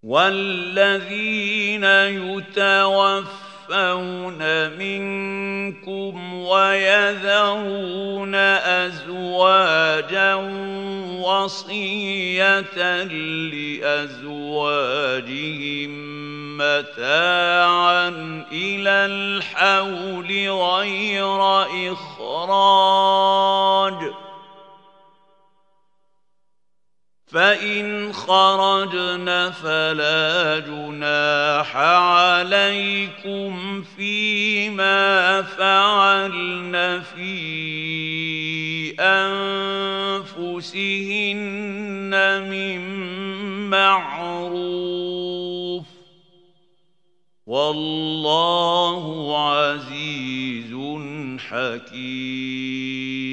والذين يتوفون منكم ويذرون أزواجا وصية لأزواجهم متاعا إلى الحول غير إخراج، فإن خرجن فلا جناح عليكم فيما فعلن في أنفسهن من معروف، والله عزيز حكيم.